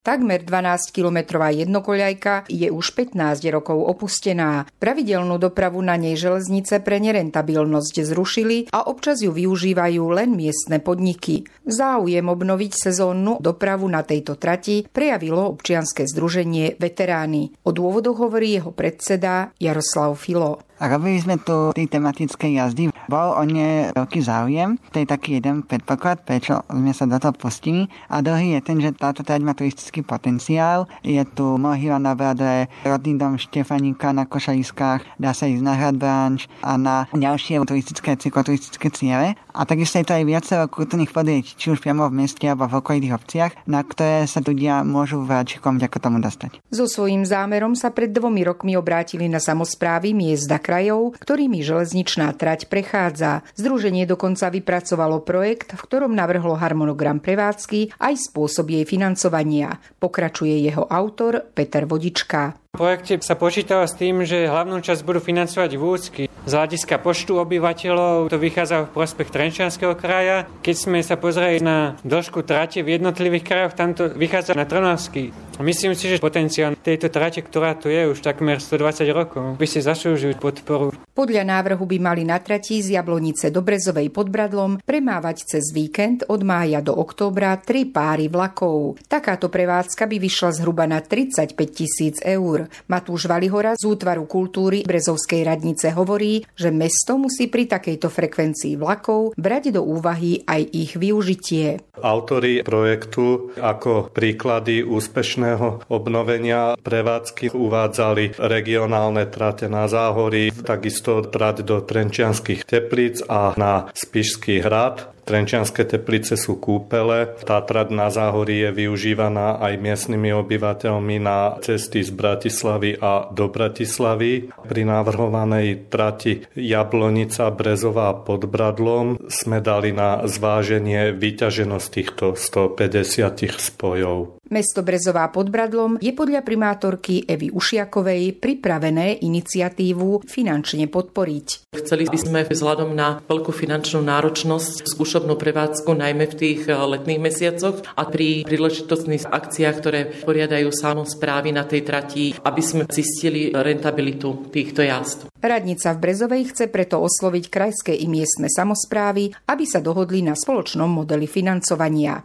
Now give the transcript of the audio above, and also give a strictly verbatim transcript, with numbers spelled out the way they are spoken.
Takmer dvanásťkilometrová jednokoľajka je už pätnásť rokov opustená. Pravidelnú dopravu na nej železnice pre nerentabilnosť zrušili a občas ju využívajú len miestne podniky. Záujem obnoviť sezónnu dopravu na tejto trati prejavilo občianske združenie Veteráni. O dôvodoch hovorí jeho predseda Jaroslav Filo. Robili sme tu tie tematické jazdy. Bol o ne veľký záujem. To je taký jeden predpoklad, prečo sme sa do toho pustili. A druhý je ten, že táto trať má turistický potenciál. Je tu mohyla na Bradle, rodný dom Štefaníka na Košaliskách, dá sa ísť na Hradbranč a na ďalšie turistické, cykloturistické ciele. A takisto je to aj viacero kultúrnych podriečí, či už priamo v meste alebo v okolitých obciach, na ktoré sa ľudia môžu vláčikom vďaka tomu dostať. So svojím zámerom sa pred dvomi rokmi obrátili na samosprávy miest a krajov, ktorými železničná trať prechádza. Združenie dokonca vypracovalo projekt, v ktorom navrhlo harmonogram prevádzky aj spôsob jej financovania. Pokračuje jeho autor Peter Vodička. V projekte sa počítalo s tým, že hlavnú časť budú financovať vúcky. Z hľadiska počtu obyvateľov to vychádza v prospech Trenčianskeho kraja. Keď sme sa pozreli na dĺžku trate v jednotlivých krajoch, tam to vychádza na Trnavský. Myslím si, že potenciál tejto trate, ktorá tu je už takmer stodvadsať rokov, by si zaslúžil podporu. Podľa návrhu by mali na trati z Jablonice do Brezovej pod Bradlom premávať cez víkend od mája do októbra tri páry vlakov. Takáto prevádzka by vyšla zhruba na tridsaťpäť tisíc eur. Matúš Valihora z Útvaru kultúry Brezovskej radnice hovorí, že mesto musí pri takejto frekvencii vlakov brať do úvahy aj ich využitie. Autori projektu ako príklady úspešného obnovenia prevádzky uvádzali regionálne trate na Záhorí, takisto trať do Trenčianskych Teplíc a na Spišský hrad. Trenčianske Teplice sú kúpele. Tá trať na Záhorí je využívaná aj miestnymi obyvateľmi na cesty z Bratislavy a do Bratislavy. Pri navrhovanej trati Jablonica Brezová pod Bradlom sme dali na zváženie vyťaženosť týchto stopäťdesiat spojov. Mesto Brezová pod Bradlom je podľa primátorky Evy Ušiakovej pripravené iniciatívu finančne podporiť. Chceli by sme vzhľadom na veľkú finančnú náročnosť skúšobnú prevádzku najmä v tých letných mesiacoch a pri príležitostných akciách, ktoré poriadajú samosprávy na tej trati, aby sme zistili rentabilitu týchto jazd. Radnica v Brezovej chce preto osloviť krajské i miestne samosprávy, aby sa dohodli na spoločnom modeli financovania.